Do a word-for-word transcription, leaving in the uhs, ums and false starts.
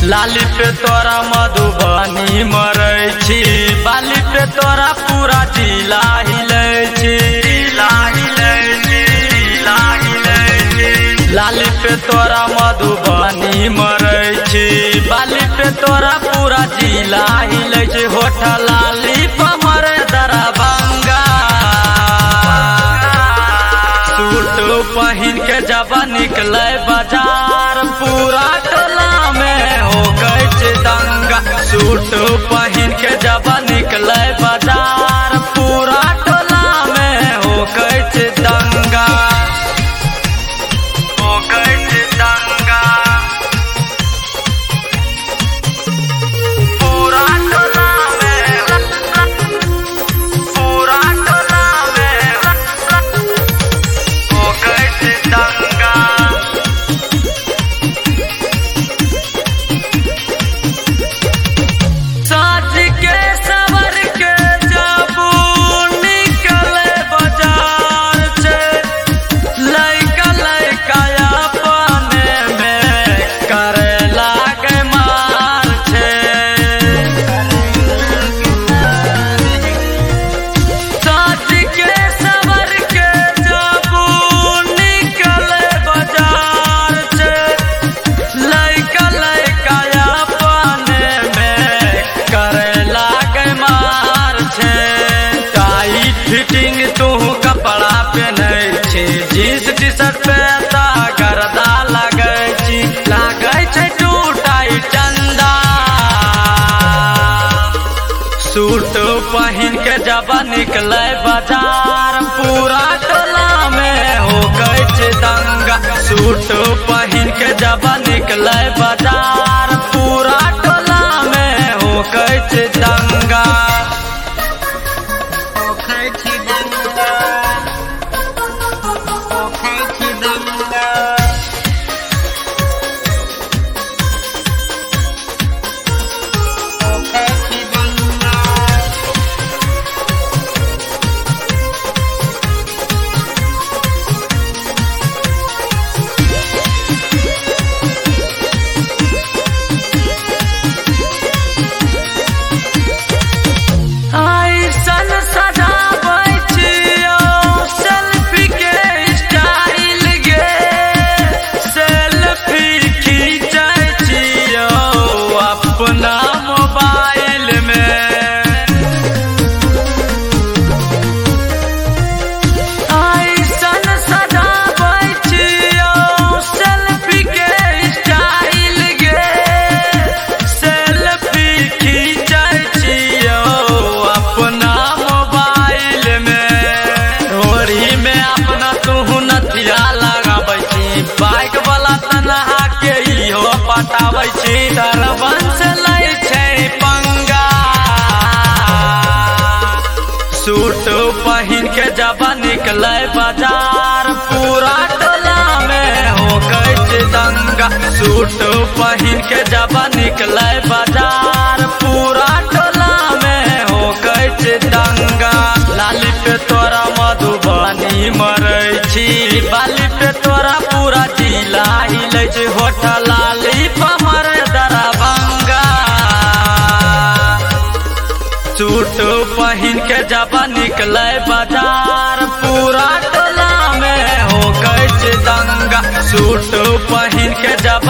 लाली पे तोरा मधुबनी मरै छी, बाली पे तोरा पूरा जिला हिलै छी, जिला हिलै छी, जिला हिलै छी। लाली पे तोरा मधुबनी मरै छी, बाली पे तोरा पूरा जिला हिलै छी। होठ लाली पे मरे दरभंगा, सूट पहिन के जब निकले बाजार पूरा टोला में हो गए दंगा। सूट पहिन के जब निकले बाजार पूरा टोला में हो गए दंगा, हो गए दंगा। पूरा टोला में, पूरा टोला में हो गए दंगा। साज के सवर के जब निकले बाजार से, लइका लइका अपने में करे लागे मार छे। साज के सवर के जब निकले बाजार से, लइका लइका अपने में करे लागे मार छे। टाइट फिटिंग तू कपड़ा पहनै छी, जींस टी शर्ट पे ता गर्दा लागै छी, लागै छै टू टाइट चंदा। सूट पहिन के जब निकले बाजार पूरा टोला में हो गए दंगा। सूट पहिन के जब निकले बाजार पूरा टोला में हो गए दंगा, हो गए दंगा, हो गए दंगा। ऐसन सजाबै छियो सेल्फी के स्टाइल गे, सेल्फी खींचै छियो अपना मोबाइल में। ऐसन सजाबै छियो सेल्फी के स्टाइल गे, सेल्फी खींचै छियो अपना मोबाइल में। रोड़ी में अपना तू नथिया लगाबै छी, बाइक वाला तनहा के इहो पटाबै छी। दरबन से लै छै पंगा, सूट पहिन के जब निकले बाजार पूरा टोला में हो गए दंगा। सूट पहिन के जब निकले बाजार पूरा टोला में हो गए दंगा। लाली पे तोरा मधुबनी मरै छी, बाली पे तोरा पूरा जिला हिलै छी। होठ लाली पे मरे दरभंगा, सूट पहिन के जब निकले बाजार पूरा टोला में हो गए दंगा। सूट पहिन के जब